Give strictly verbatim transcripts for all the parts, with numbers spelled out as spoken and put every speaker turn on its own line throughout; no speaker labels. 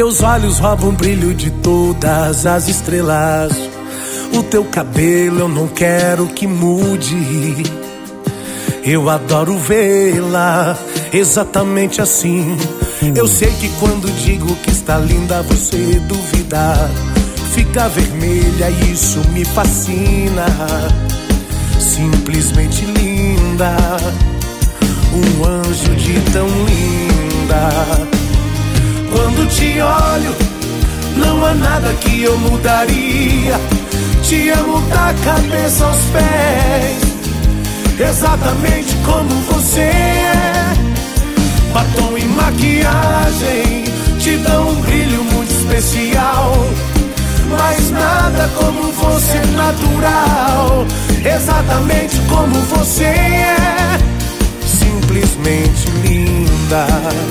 Teus olhos roubam o brilho de todas as estrelas. O teu cabelo eu não quero que mude. Eu adoro vê-la exatamente assim. Eu sei que quando digo que está linda você duvida. Fica vermelha e isso me fascina. Simplesmente linda, um anjo de tão linda. Quando te olho, não há nada que eu mudaria. Te amo da cabeça aos pés, exatamente como você é. Batom e maquiagem te dão um brilho muito especial. Mas nada como você natural, exatamente como você é. Simplesmente linda.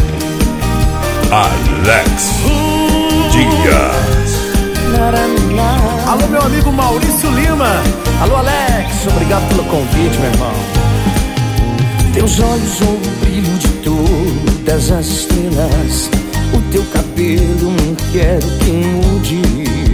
Alex Dias.
Alô, meu amigo Maurício Lima. Alô, Alex, obrigado pelo convite, meu irmão.
Teus olhos são o brilho de todas as estrelas. O teu cabelo não quero que mude.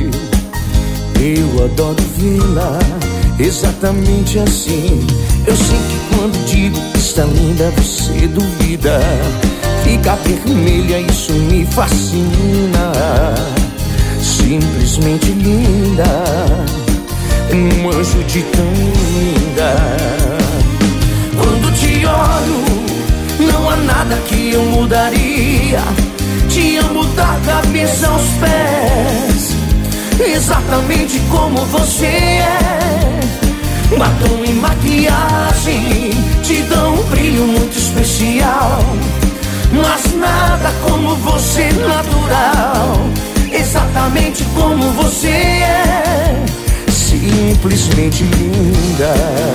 Eu adoro vê-la exatamente assim. Eu sei que quando digo que está linda você duvida. Fica vermelha, isso me fascina. Simplesmente linda, um anjo de tão linda. Quando te olho, não há nada que eu mudaria. Te amo da cabeça aos pés, exatamente como você é. Batom e maquiagem te dão um brilho muito especial. Mas nada como você natural, exatamente como você é. Simplesmente linda.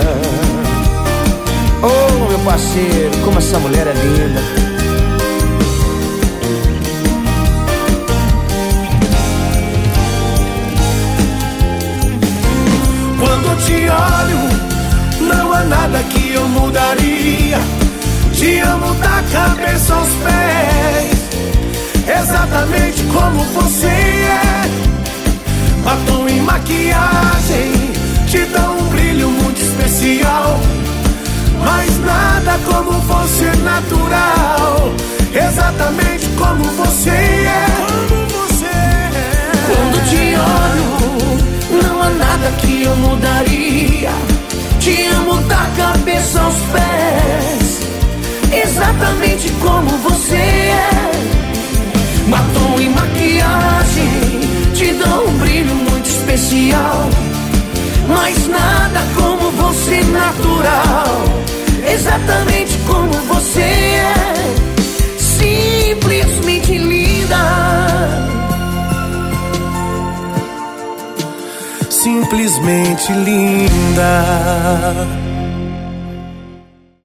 Oh, meu parceiro, como essa mulher é linda.
Quando te olho, não há nada que eu mudaria. Te amo da cabeça aos pés, exatamente como você é. Batom e maquiagem te dão um brilho muito especial. Mas nada como você natural, exatamente como você é.
Quando te olho, não há nada que eu mudaria. Te amo da cabeça aos pés, exatamente como você é. Batom e maquiagem te dão um brilho muito especial. Mas nada como você natural, exatamente como você é. Simplesmente linda.
Simplesmente linda.